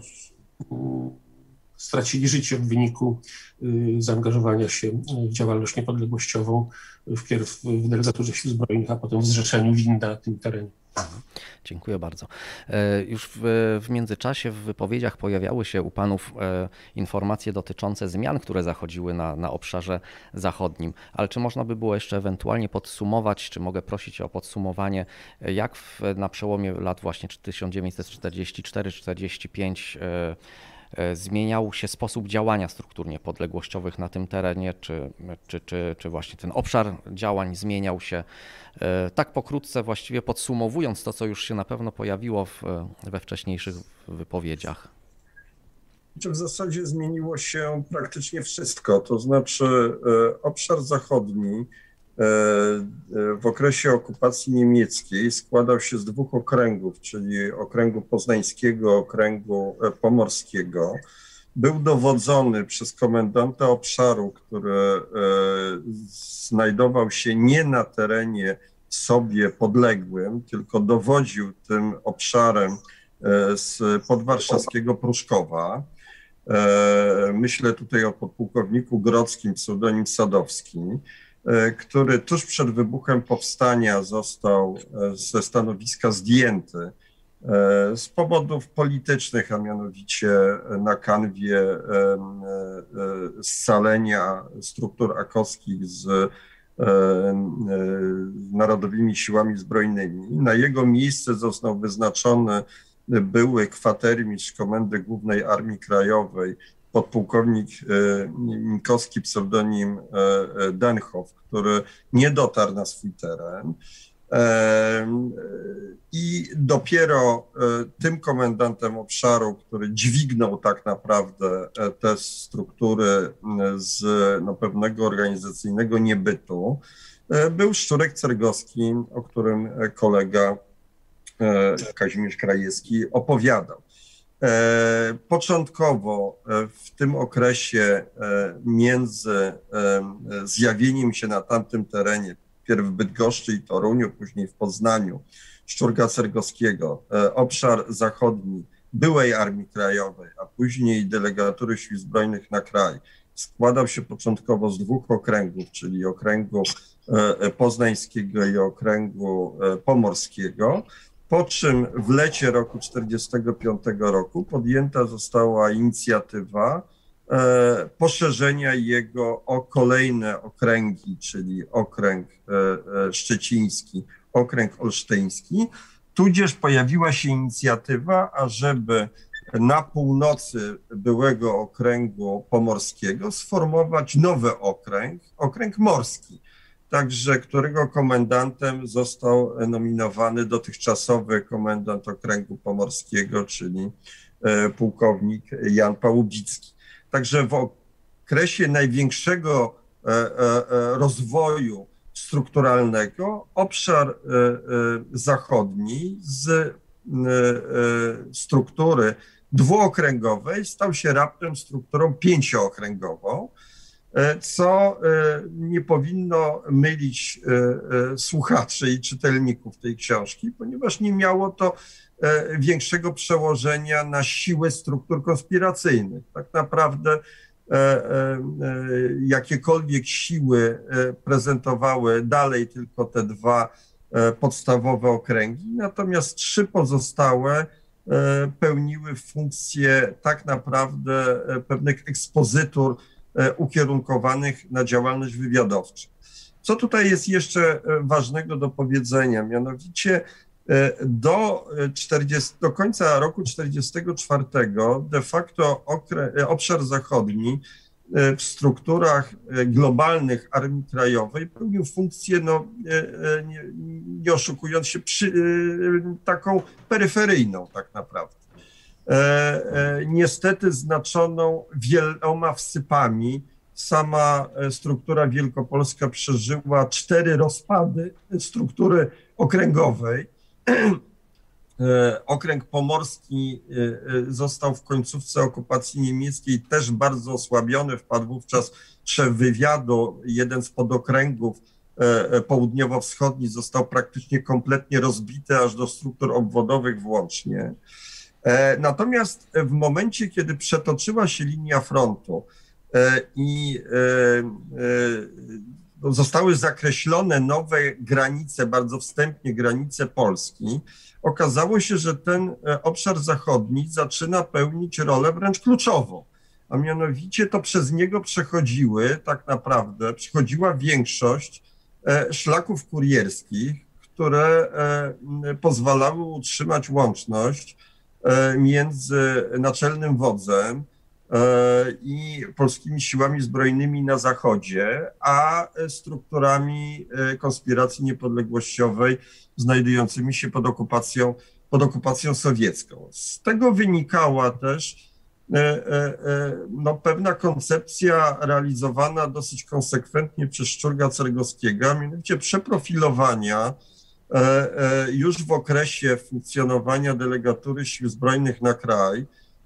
stracili życie w wyniku zaangażowania się w działalność niepodległościową, wpierw w delegaturze Sił Zbrojnych, a potem w zrzeszeniu win na tym terenie. Dziękuję bardzo. Już w, w międzyczasie w wypowiedziach pojawiały się u panów informacje dotyczące zmian, które zachodziły na, na obszarze zachodnim, ale czy można by było jeszcze ewentualnie podsumować, czy mogę prosić o podsumowanie, jak w, na przełomie lat właśnie tysiąc dziewięćset czterdziesty czwarty czterdziesty piąty zmieniał się sposób działania struktur niepodległościowych na tym terenie, czy, czy, czy, czy właśnie ten obszar działań zmieniał się. Tak pokrótce właściwie podsumowując to, co już się na pewno pojawiło w, we wcześniejszych wypowiedziach. W zasadzie zmieniło się praktycznie wszystko, to znaczy obszar zachodni w okresie okupacji niemieckiej składał się z dwóch okręgów, czyli okręgu poznańskiego, okręgu pomorskiego. Był dowodzony przez komendanta obszaru, który znajdował się nie na terenie sobie podległym, tylko dowodził tym obszarem z podwarszawskiego Pruszkowa. Myślę tutaj o podpułkowniku Grodzkim, pseudonim Sadowski, który tuż przed wybuchem powstania został ze stanowiska zdjęty z powodów politycznych, a mianowicie na kanwie scalenia struktur akowskich z Narodowymi Siłami Zbrojnymi. Na jego miejsce został wyznaczony były kwatermistrz Komendy Głównej Armii Krajowej, podpułkownik Minkowski, pseudonim Denhoff, który nie dotarł na swój teren. I dopiero tym komendantem obszaru, który dźwignął tak naprawdę te struktury z no, pewnego organizacyjnego niebytu, był Szczurek Cergowski, o którym kolega Kazimierz Krajewski opowiadał. Początkowo w tym okresie między zjawieniem się na tamtym terenie, pierw w Bydgoszczy i Toruniu, później w Poznaniu, Szczurka Cergowskiego, obszar zachodni byłej Armii Krajowej, a później delegatury Sił Zbrojnych na kraj, składał się początkowo z dwóch okręgów, czyli okręgu poznańskiego i okręgu pomorskiego, po czym w lecie roku czterdziestego piątego roku podjęta została inicjatywa e, poszerzenia jego o kolejne okręgi, czyli okręg e, e, szczeciński, okręg olsztyński, tudzież pojawiła się inicjatywa, ażeby na północy byłego okręgu pomorskiego sformować nowy okręg, okręg morski. Także którego komendantem został nominowany dotychczasowy komendant okręgu pomorskiego, czyli pułkownik Jan Pałubicki. Także w okresie największego rozwoju strukturalnego obszar zachodni z struktury dwuokręgowej stał się raptem strukturą pięciookręgową. co nie powinno mylić słuchaczy i czytelników tej książki, ponieważ nie miało to większego przełożenia na siłę struktur konspiracyjnych. Tak naprawdę jakiekolwiek siły prezentowały dalej tylko te dwa podstawowe okręgi, natomiast trzy pozostałe pełniły funkcję tak naprawdę pewnych ekspozytur ukierunkowanych na działalność wywiadowczą. Co tutaj jest jeszcze ważnego do powiedzenia? Mianowicie do, czterdziestego, do końca roku czterdziestego czwartego de facto okre, obszar zachodni w strukturach globalnych Armii Krajowej pełnił funkcję, no, nie, nie oszukując się, przy, taką peryferyjną tak naprawdę. Niestety znaczoną wieloma wsypami. Sama struktura wielkopolska przeżyła cztery rozpady struktury okręgowej. Okręg pomorski został w końcówce okupacji niemieckiej też bardzo osłabiony. Wpadł wówczas szef wywiadu. Jeden z podokręgów południowo-wschodni został praktycznie kompletnie rozbity aż do struktur obwodowych włącznie. Natomiast w momencie, kiedy przetoczyła się linia frontu i zostały zakreślone nowe granice, bardzo wstępnie granice Polski, okazało się, że ten obszar zachodni zaczyna pełnić rolę wręcz kluczową, a mianowicie to przez niego przechodziły tak naprawdę, przechodziła większość szlaków kurierskich, które pozwalały utrzymać łączność między naczelnym wodzem i polskimi siłami zbrojnymi na zachodzie, a strukturami konspiracji niepodległościowej znajdującymi się pod okupacją, pod okupacją sowiecką. Z tego wynikała też no, pewna koncepcja realizowana dosyć konsekwentnie przez Szczurga Cergowskiego, a mianowicie przeprofilowania już w okresie funkcjonowania delegatury Sił Zbrojnych na kraj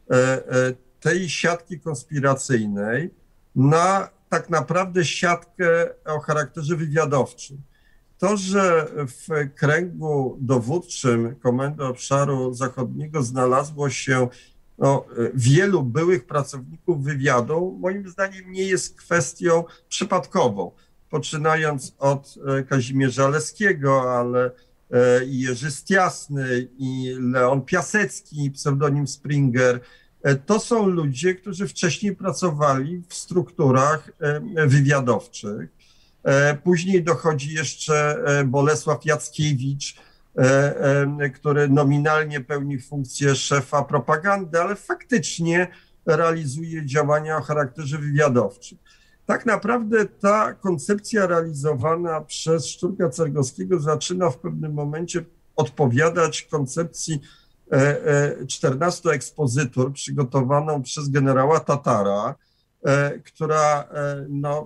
tej siatki konspiracyjnej na tak naprawdę siatkę o charakterze wywiadowczym. To, że w kręgu dowódczym Komendy Obszaru Zachodniego znalazło się no, wielu byłych pracowników wywiadu, moim zdaniem nie jest kwestią przypadkową. Poczynając od Kazimierza Leskiego, ale i Jerzy Stiasny, i Leon Piasecki, pseudonim Springer, to są ludzie, którzy wcześniej pracowali w strukturach wywiadowczych. Później dochodzi jeszcze Bolesław Jackiewicz, który nominalnie pełni funkcję szefa propagandy, ale faktycznie realizuje działania o charakterze wywiadowczym. Tak naprawdę ta koncepcja realizowana przez Szczurka Cergowskiego zaczyna w pewnym momencie odpowiadać koncepcji czternastu ekspozytur przygotowaną przez generała Tatara, która no,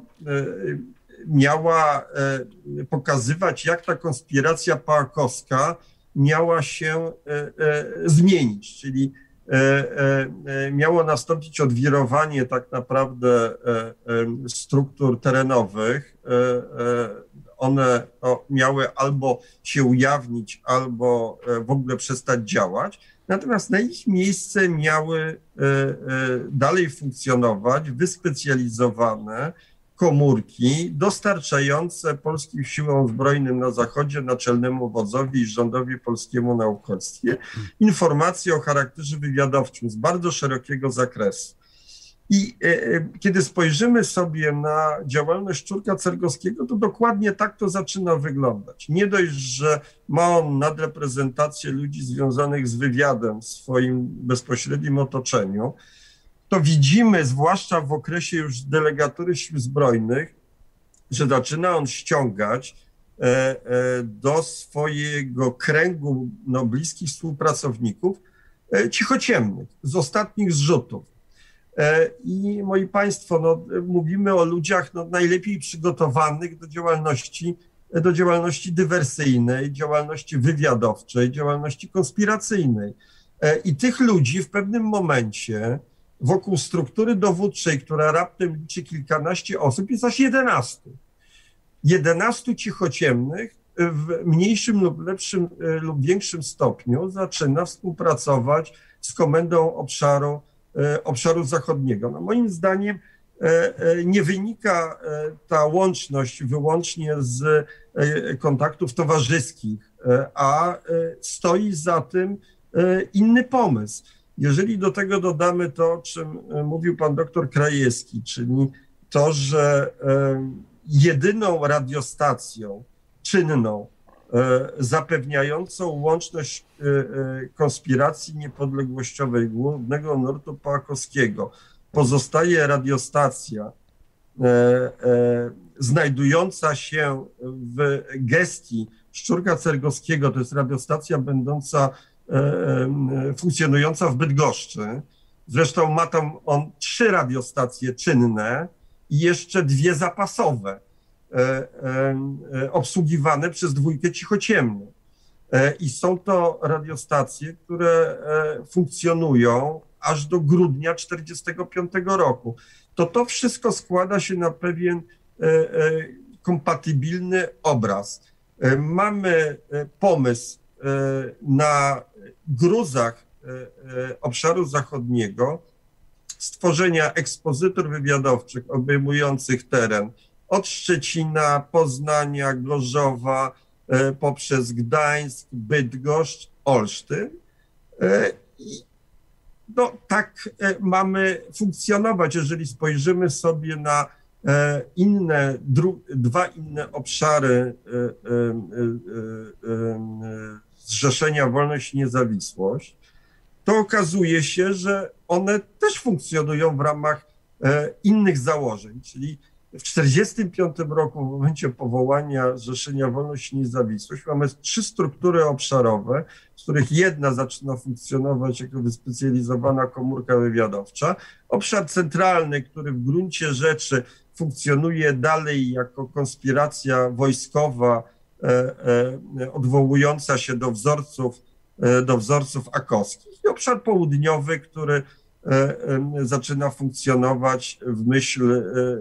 miała pokazywać, jak ta konspiracja pałakowska miała się zmienić, czyli miało nastąpić odwirowanie tak naprawdę struktur terenowych. One miały albo się ujawnić, albo w ogóle przestać działać. Natomiast na ich miejsce miały dalej funkcjonować wyspecjalizowane komórki dostarczające polskim siłom zbrojnym na zachodzie, naczelnemu wodzowi i rządowi polskiemu na uchodźstwie informacje o charakterze wywiadowczym z bardzo szerokiego zakresu. I e, kiedy spojrzymy sobie na działalność Szczurka Cergowskiego, to dokładnie tak to zaczyna wyglądać. Nie dość, że ma on nadreprezentację ludzi związanych z wywiadem w swoim bezpośrednim otoczeniu, to widzimy, zwłaszcza w okresie już delegatury Sił Zbrojnych, że zaczyna on ściągać e, e, do swojego kręgu no, bliskich współpracowników e, cichociemnych z ostatnich zrzutów. I moi Państwo, no, mówimy o ludziach no, najlepiej przygotowanych do działalności, do działalności dywersyjnej, działalności wywiadowczej, działalności konspiracyjnej. I tych ludzi w pewnym momencie wokół struktury dowódczej, która raptem liczy kilkanaście osób, jest aż jedenastu. jedenastu cichociemnych w mniejszym lub lepszym lub większym stopniu zaczyna współpracować z Komendą Obszaru, obszaru Zachodniego. No moim zdaniem nie wynika ta łączność wyłącznie z kontaktów towarzyskich, a stoi za tym inny pomysł. Jeżeli do tego dodamy to, o czym mówił pan doktor Krajewski, czyli to, że jedyną radiostacją czynną zapewniającą łączność konspiracji niepodległościowej głównego nurtu Pałakowskiego pozostaje radiostacja znajdująca się w gestii Szczurka Cergowskiego, to jest radiostacja będąca, funkcjonująca w Bydgoszczy. Zresztą ma tam on trzy radiostacje czynne i jeszcze dwie zapasowe, obsługiwane przez dwójkę cichociemną. I są to radiostacje, które funkcjonują aż do grudnia tysiąc dziewięćset czterdziestego piątego roku. To to wszystko składa się na pewien kompatybilny obraz. Mamy pomysł na gruzach obszaru zachodniego stworzenia ekspozytur wywiadowczych obejmujących teren od Szczecina, Poznania, Gorzowa, poprzez Gdańsk, Bydgoszcz, Olsztyn. I no, tak mamy funkcjonować. Jeżeli spojrzymy sobie na inne, dru, dwa inne obszary Zrzeszenia Wolność i Niezawisłość, to okazuje się, że one też funkcjonują w ramach innych założeń, czyli w tysiąc dziewięćset czterdziestym piątym roku, w momencie powołania Zrzeszenia Wolność i Niezawisłość, mamy trzy struktury obszarowe, z których jedna zaczyna funkcjonować jako wyspecjalizowana komórka wywiadowcza. Obszar centralny, który w gruncie rzeczy funkcjonuje dalej jako konspiracja wojskowa, e, e, odwołująca się do wzorców, e, do wzorców akowskich. I obszar południowy, który zaczyna funkcjonować w myśl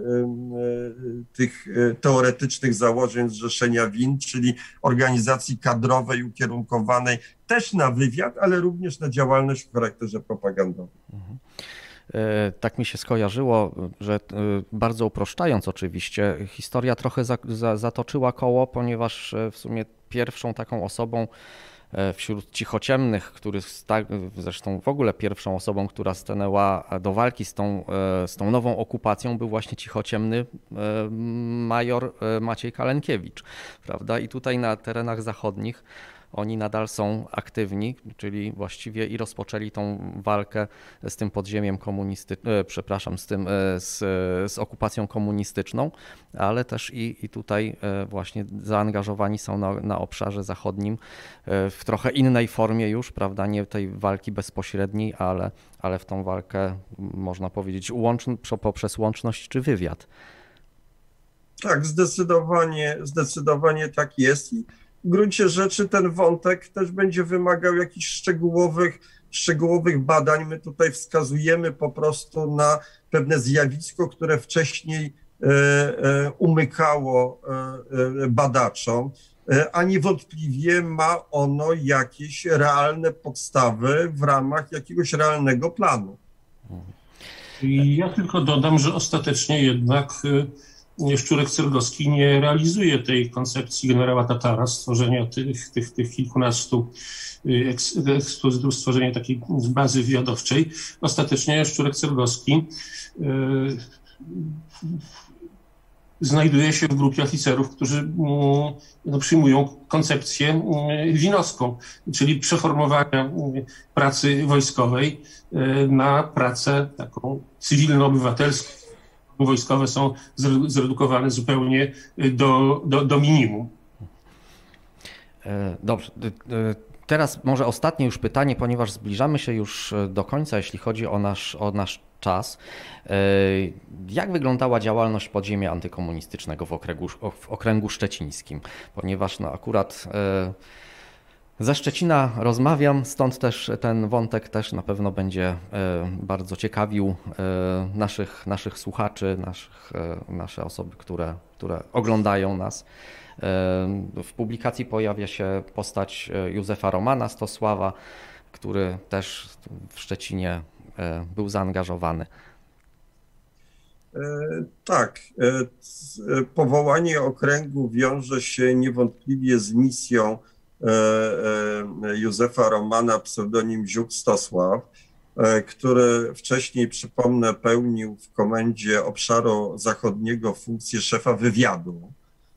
tych teoretycznych założeń Zrzeszenia W I N, czyli organizacji kadrowej ukierunkowanej też na wywiad, ale również na działalność w charakterze propagandowym. Mhm. Tak mi się skojarzyło, że bardzo uproszczając oczywiście, historia trochę za, za, zatoczyła koło, ponieważ w sumie pierwszą taką osobą wśród cichociemnych, który zresztą w ogóle pierwszą osobą, która stanęła do walki z tą, z tą nową okupacją, był właśnie cichociemny major Maciej Kalenkiewicz, prawda? I tutaj na terenach zachodnich oni nadal są aktywni, czyli właściwie i rozpoczęli tą walkę z tym podziemiem komunistycznym, przepraszam, z tym, z, z okupacją komunistyczną, ale też i, i tutaj właśnie zaangażowani są na, na obszarze zachodnim w trochę innej formie już, prawda, nie tej walki bezpośredniej, ale, ale w tą walkę można powiedzieć łącz, poprzez łączność czy wywiad. Tak, zdecydowanie, zdecydowanie tak jest. I w gruncie rzeczy ten wątek też będzie wymagał jakichś szczegółowych, szczegółowych badań. My tutaj wskazujemy po prostu na pewne zjawisko, które wcześniej umykało badaczom, a niewątpliwie ma ono jakieś realne podstawy w ramach jakiegoś realnego planu. I ja tylko dodam, że ostatecznie jednak Szczurek Cergowski nie realizuje tej koncepcji generała Tatara, stworzenia tych, tych, tych kilkunastu ekspozytów, stworzenia takiej bazy wywiadowczej. Ostatecznie Szczurek Cergowski y, znajduje się w grupie oficerów, którzy no, przyjmują koncepcję winowską, czyli przeformowania pracy wojskowej na pracę taką cywilno-obywatelską. Wojskowe są zredukowane zupełnie do, do, do minimum. Dobrze. Teraz może ostatnie już pytanie, ponieważ zbliżamy się już do końca, jeśli chodzi o nasz, o nasz czas. Jak wyglądała działalność podziemia antykomunistycznego w okręgu, w okręgu szczecińskim? Ponieważ no akurat Ze Szczecina rozmawiam, stąd też ten wątek też na pewno będzie bardzo ciekawił naszych, naszych słuchaczy, naszych, nasze osoby, które, które oglądają nas. W publikacji pojawia się postać Józefa Romana Stosława, który też w Szczecinie był zaangażowany. Tak, powołanie okręgu wiąże się niewątpliwie z misją Józefa Romana, pseudonim Ziuk Stosław, który wcześniej, przypomnę, pełnił w Komendzie Obszaru Zachodniego funkcję szefa wywiadu.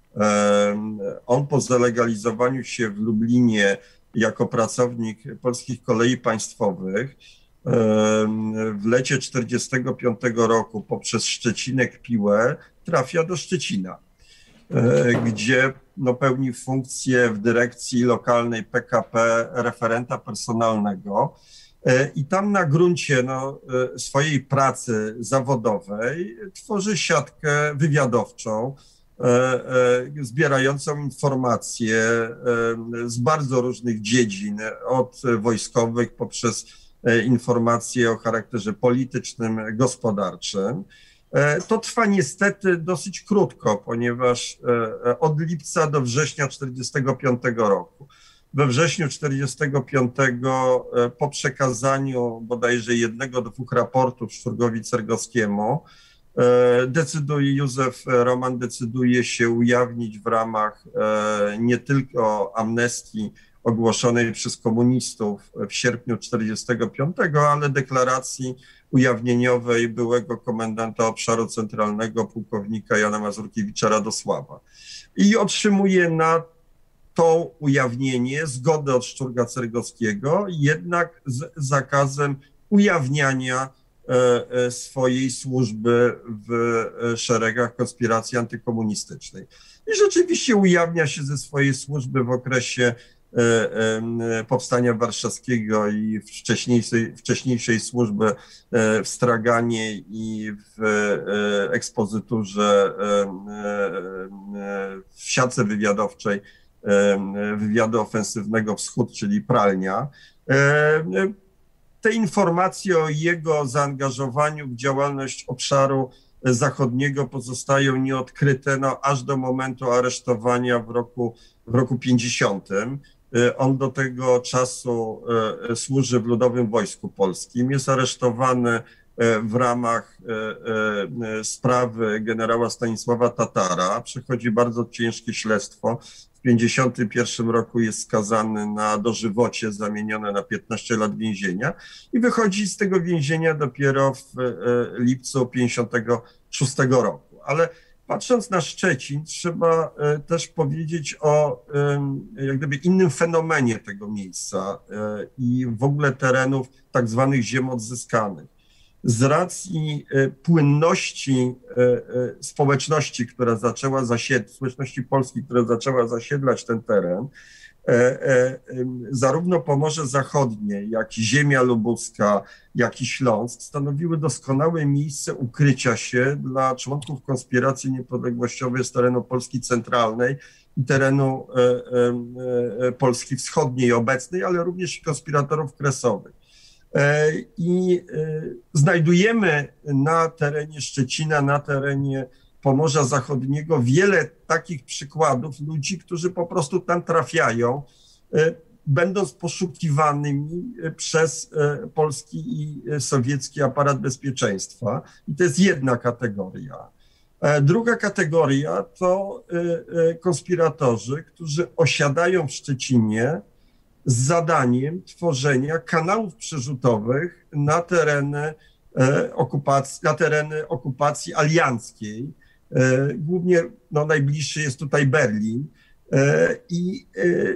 On po zalegalizowaniu się w Lublinie jako pracownik Polskich Kolei Państwowych w lecie czterdziestego piątego roku poprzez Szczecinek Piłę trafia do Szczecina, gdzie no, pełni funkcję w dyrekcji lokalnej P K P referenta personalnego i tam na gruncie no, swojej pracy zawodowej tworzy siatkę wywiadowczą, zbierającą informacje z bardzo różnych dziedzin, od wojskowych poprzez informacje o charakterze politycznym, gospodarczym. To trwa niestety dosyć krótko, ponieważ od lipca do września czterdziestego piątego roku. We wrześniu czterdziestego piątego po przekazaniu bodajże jednego, dwóch raportów Szturgowi Cergowskiemu decyduje, Józef Roman decyduje się ujawnić w ramach nie tylko amnestii ogłoszonej przez komunistów w sierpniu czterdziestego piątego, ale deklaracji ujawnieniowej byłego komendanta obszaru centralnego pułkownika Jana Mazurkiewicza Radosława. I otrzymuje na to ujawnienie zgodę od Szturga Cergowskiego, jednak z zakazem ujawniania swojej służby w szeregach konspiracji antykomunistycznej. I rzeczywiście ujawnia się ze swojej służby w okresie Powstania Warszawskiego i wcześniejszej, wcześniejszej służby w straganie i w ekspozyturze w siatce wywiadowczej wywiadu ofensywnego Wschód, czyli Pralnia. Te informacje o jego zaangażowaniu w działalność obszaru zachodniego pozostają nieodkryte no, aż do momentu aresztowania w roku, w roku pięćdziesiątym. On do tego czasu służy w Ludowym Wojsku Polskim. Jest aresztowany w ramach sprawy generała Stanisława Tatara. Przechodzi bardzo ciężkie śledztwo. W pięćdziesiątym pierwszym roku jest skazany na dożywocie, zamienione na piętnaście lat więzienia i wychodzi z tego więzienia dopiero w lipcu pięćdziesiątego szóstego roku. Ale patrząc na Szczecin, trzeba też powiedzieć o jak gdyby innym fenomenie tego miejsca i w ogóle terenów tak zwanych ziem odzyskanych. Z racji płynności społeczności, która zaczęła zasiedlać, społeczności polskiej, która zaczęła zasiedlać ten teren, zarówno Pomorze Zachodnie, jak i ziemia lubuska, jak i Śląsk stanowiły doskonałe miejsce ukrycia się dla członków konspiracji niepodległościowej z terenu Polski centralnej i terenu Polski wschodniej obecnej, ale również i konspiratorów kresowych. I znajdujemy na terenie Szczecina, na terenie Pomorza Zachodniego wiele takich przykładów ludzi, którzy po prostu tam trafiają, będąc poszukiwanymi przez polski i sowiecki aparat bezpieczeństwa. I to jest jedna kategoria. Druga kategoria to konspiratorzy, którzy osiadają w Szczecinie z zadaniem tworzenia kanałów przerzutowych na tereny okupacji, na tereny okupacji alianckiej. Głównie no, najbliższy jest tutaj Berlin i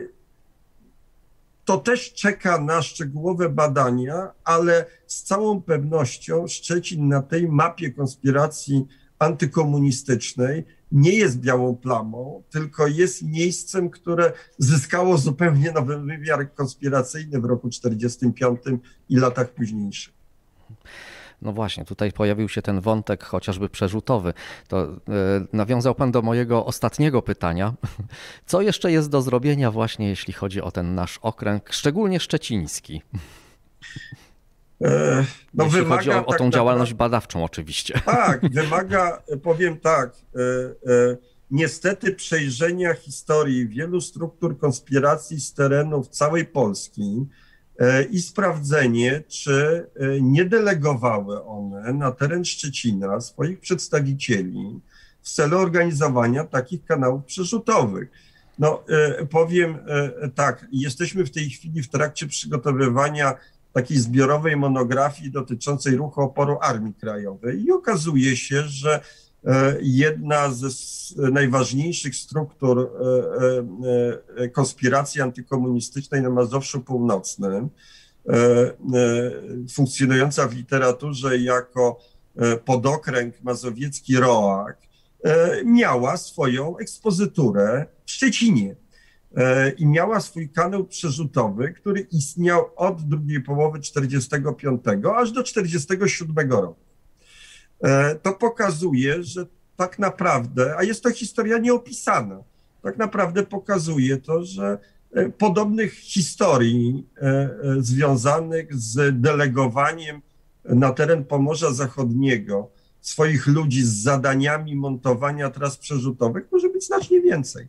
to też czeka na szczegółowe badania, ale z całą pewnością Szczecin na tej mapie konspiracji antykomunistycznej nie jest białą plamą, tylko jest miejscem, które zyskało zupełnie nowy wymiar konspiracyjny w roku czterdziestym piątym i latach późniejszych. No właśnie, tutaj pojawił się ten wątek chociażby przerzutowy. To e, nawiązał pan do mojego ostatniego pytania. Co jeszcze jest do zrobienia właśnie, jeśli chodzi o ten nasz okręg, szczególnie szczeciński? E, no jeśli wymaga, chodzi o, o tą tak działalność naprawdę, badawczą oczywiście. Tak, wymaga, powiem tak, e, e, niestety przejrzenia historii wielu struktur konspiracji z terenów całej Polski i sprawdzenie, czy nie delegowały one na teren Szczecina swoich przedstawicieli w celu organizowania takich kanałów przerzutowych. No powiem tak, jesteśmy w tej chwili w trakcie przygotowywania takiej zbiorowej monografii dotyczącej ruchu oporu Armii Krajowej i okazuje się, że jedna z najważniejszych struktur konspiracji antykomunistycznej na Mazowszu Północnym, funkcjonująca w literaturze jako podokręg mazowiecki ROAK, miała swoją ekspozyturę w Szczecinie i miała swój kanał przerzutowy, który istniał od drugiej połowy czterdziestego piątego aż do czterdziestego siódmego roku. To pokazuje, że tak naprawdę, a jest to historia nieopisana, tak naprawdę pokazuje to, że podobnych historii związanych z delegowaniem na teren Pomorza Zachodniego swoich ludzi z zadaniami montowania tras przerzutowych może być znacznie więcej.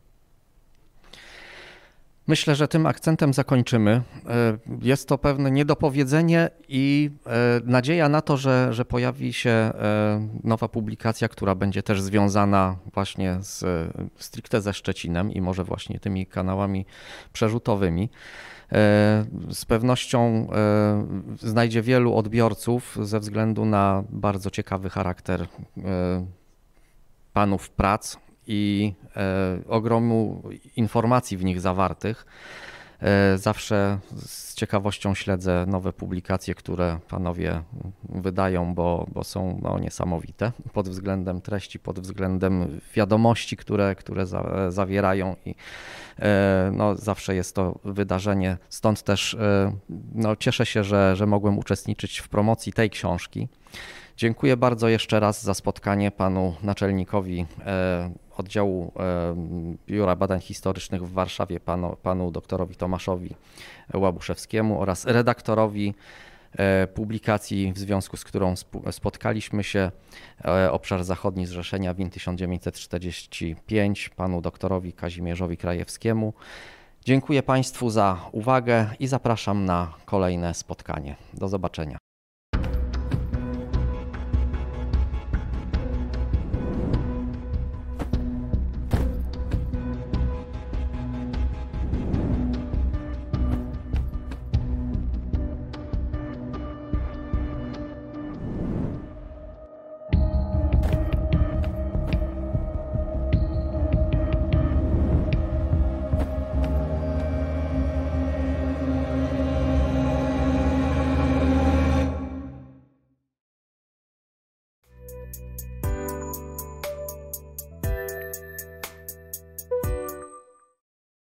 Myślę, że tym akcentem zakończymy. Jest to pewne niedopowiedzenie i nadzieja na to, że, że pojawi się nowa publikacja, która będzie też związana właśnie z, stricte ze Szczecinem i może właśnie tymi kanałami przerzutowymi. Z pewnością znajdzie wielu odbiorców ze względu na bardzo ciekawy charakter panów prac i e, ogromu informacji w nich zawartych. E, zawsze z ciekawością śledzę nowe publikacje, które panowie wydają, bo, bo są no, niesamowite pod względem treści, pod względem wiadomości, które, które za, zawierają i e, no, zawsze jest to wydarzenie. Stąd też e, no, cieszę się, że, że mogłem uczestniczyć w promocji tej książki. Dziękuję bardzo jeszcze raz za spotkanie panu naczelnikowi oddziału Biura Badań Historycznych w Warszawie, panu, panu doktorowi Tomaszowi Łabuszewskiemu oraz redaktorowi publikacji, w związku z którą spotkaliśmy się, Obszar Zachodni Zrzeszenia Win tysiąc dziewięćset czterdzieści pięć, panu doktorowi Kazimierzowi Krajewskiemu. Dziękuję państwu za uwagę i zapraszam na kolejne spotkanie. Do zobaczenia.